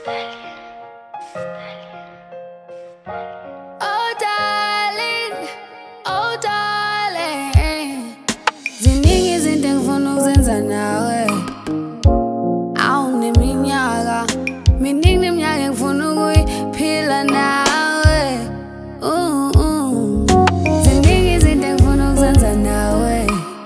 Oh darling, oh darling, ziningi izinto engifuna ukuzenza nawe. Awuneminyaka miningi neminyaka engifuna ukuyiphila nawe. Ziningi izinto engifuna ukuzenza nawe.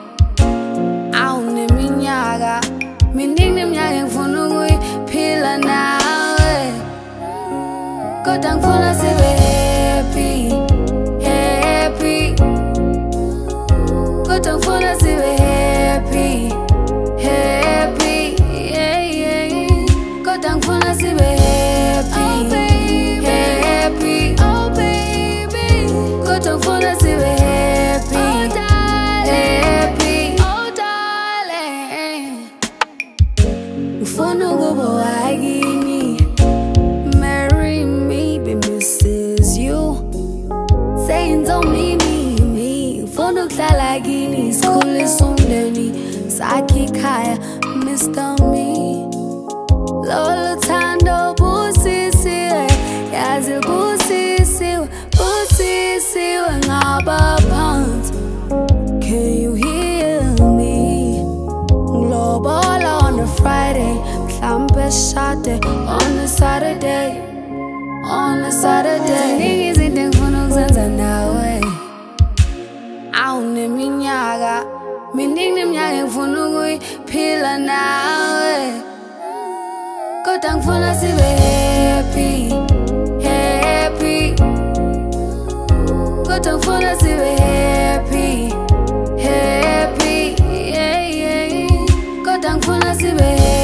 Awuneminyaka miningi neminyaka engifuna ukuyiphila nawe. Kodwa ngifuna sibe happy, happy. Kodwa ngifuna sibe happy, happy, yeah, yeah. Kodwa ngifuna sibe happy, oh baby, happy, oh baby. Kodwa ngifuna sibe happy, oh darling, happy, oh darling. Ngifuna ukuba wakini, marry me, be Mrs. You. Saying don't me. Ngifuna ukuhlala kini, sikhulisa umndeni, sakhe ikhaya, Mr. Me. Lolo thando busisiwe, yazi busisiwe, busisiwe ngaba phansi. Can you hear me? Ngilobola on a Friday, mhlambe shade on a Saturday, on a Saturday. Ziningi izinto engifuna ukuzenza nawe. Awuneminyaka miningi neminyaka engifuna ukuyiphila nawe. Kodwa ngifuna sibe happy, happy. Kodwa ngifuna sibe happy, happy, yeah, yeah. Kodwa ngifuna sibe happy.